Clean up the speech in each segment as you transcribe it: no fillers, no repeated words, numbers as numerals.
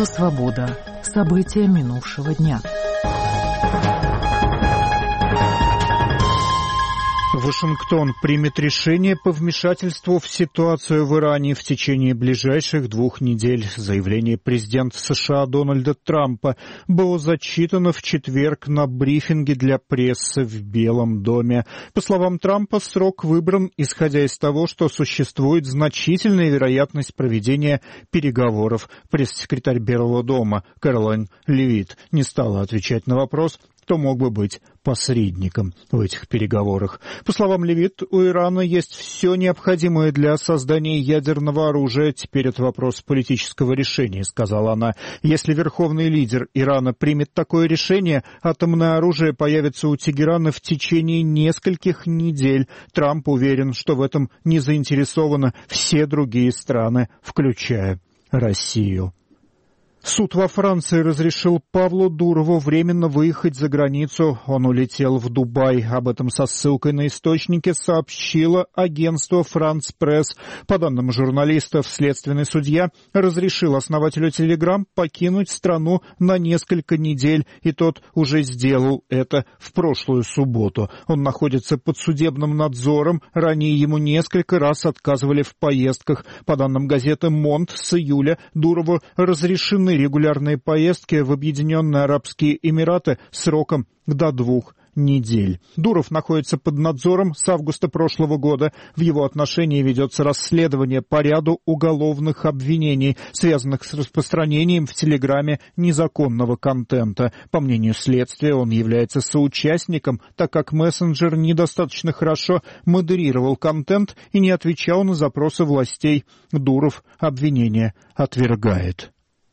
Радио «Свобода». События минувшего дня. Вашингтон примет решение по вмешательству в ситуацию в Иране в течение ближайших 2 недель. Заявление президента США Дональда Трампа было зачитано в четверг на брифинге для прессы в Белом доме. По словам Трампа, срок выбран, исходя из того, что существует значительная вероятность проведения переговоров. Пресс-секретарь Белого дома Кэролайн Левит не стала отвечать на вопрос, кто мог бы быть посредником в этих переговорах. По словам Левит, у Ирана есть все необходимое для создания ядерного оружия. Теперь это вопрос политического решения, сказала она. Если верховный лидер Ирана примет такое решение, атомное оружие появится у Тегерана в течение нескольких недель. Трамп уверен, что в этом не заинтересованы все другие страны, включая Россию. Суд во Франции разрешил Павлу Дурову временно выехать за границу. Он улетел в Дубай. Об этом со ссылкой на источники сообщило агентство «Франс Пресс». По данным журналистов, следственный судья разрешил основателю Telegram покинуть страну на несколько недель, и тот уже сделал это в прошлую субботу. Он находится под судебным надзором. Ранее ему несколько раз отказывали в поездках. По данным газеты «Монт», с июля Дурову разрешены регулярные поездки в Объединенные Арабские Эмираты сроком до 2 недель. Дуров находится под надзором с августа прошлого года. В его отношении ведется расследование по ряду уголовных обвинений, связанных с распространением в Телеграме незаконного контента. По мнению следствия, он является соучастником, так как мессенджер недостаточно хорошо модерировал контент и не отвечал на запросы властей. Дуров обвинение отвергает.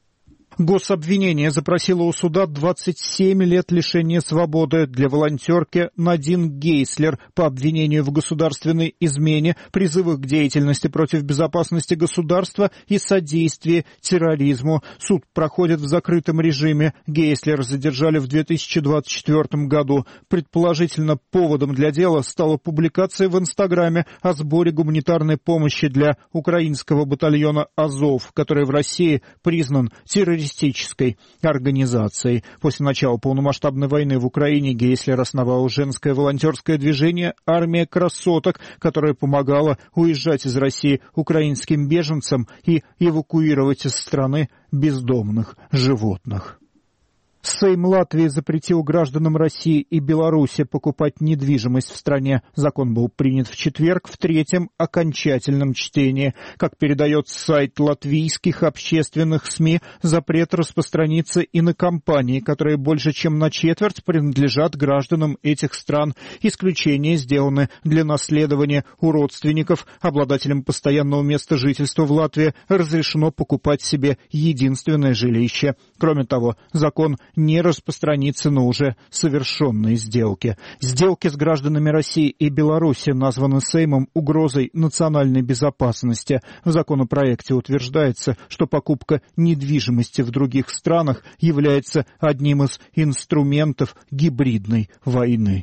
Гособвинение запросило у суда 27 лет лишения свободы для волонтерки Надин Гейслер по обвинению в государственной измене, призывах к деятельности против безопасности государства и содействии терроризму. Суд проходит в закрытом режиме. Гейслер задержали в 2024 году. Предположительно, поводом для дела стала публикация в Инстаграме о сборе гуманитарной помощи для украинского батальона «Азов», который в России признан террористической организацией. После начала полномасштабной войны в Украине Гейслер основала женское волонтерское движение «Армия красоток», которое помогало уезжать из России украинским беженцам и эвакуировать из страны бездомных животных. Сейм Латвии запретил гражданам России и Беларуси покупать недвижимость в стране. Закон был принят в четверг в 3-м окончательном чтении. Как передает сайт латвийских общественных СМИ, запрет распространится и на компании, которые больше чем на четверть принадлежат гражданам этих стран. Исключения сделаны для наследования у родственников. Обладателям постоянного места жительства в Латвии разрешено покупать себе единственное жилище. Кроме того, закон не распространится на уже совершенные сделки. Сделки с гражданами России и Беларуси названы Сеймом угрозой национальной безопасности. В законопроекте утверждается, что покупка недвижимости в других странах является одним из инструментов гибридной войны.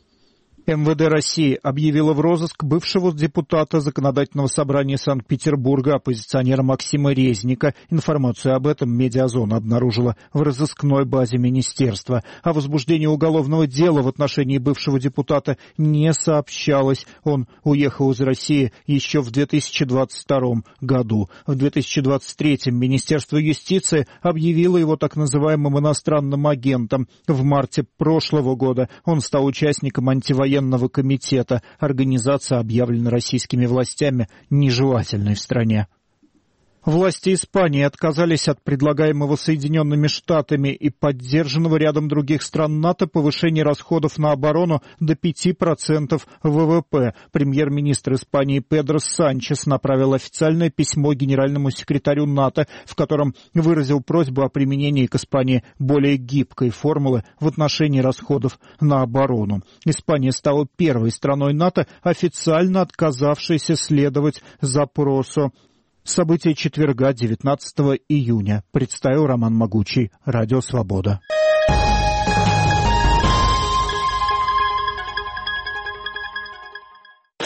МВД России объявило в розыск бывшего депутата Законодательного собрания Санкт-Петербурга, оппозиционера Максима Резника. Информацию об этом Медиазона обнаружила в разыскной базе министерства. О возбуждении уголовного дела в отношении бывшего депутата не сообщалось. Он уехал из России еще в 2022 году. В 2023 Министерство юстиции объявило его так называемым иностранным агентом. В марте прошлого года он стал участником антивоенного комитета. Организация объявлена российскими властями нежелательной в стране. Власти Испании отказались от предлагаемого Соединенными Штатами и поддержанного рядом других стран НАТО повышения расходов на оборону до 5% ВВП. Премьер-министр Испании Педро Санчес направил официальное письмо генеральному секретарю НАТО, в котором выразил просьбу о применении к Испании более гибкой формулы в отношении расходов на оборону. Испания стала первой страной НАТО, официально отказавшейся следовать запросу. События четверга, 19 июня. Представил Роман Могучий. Радио «Свобода».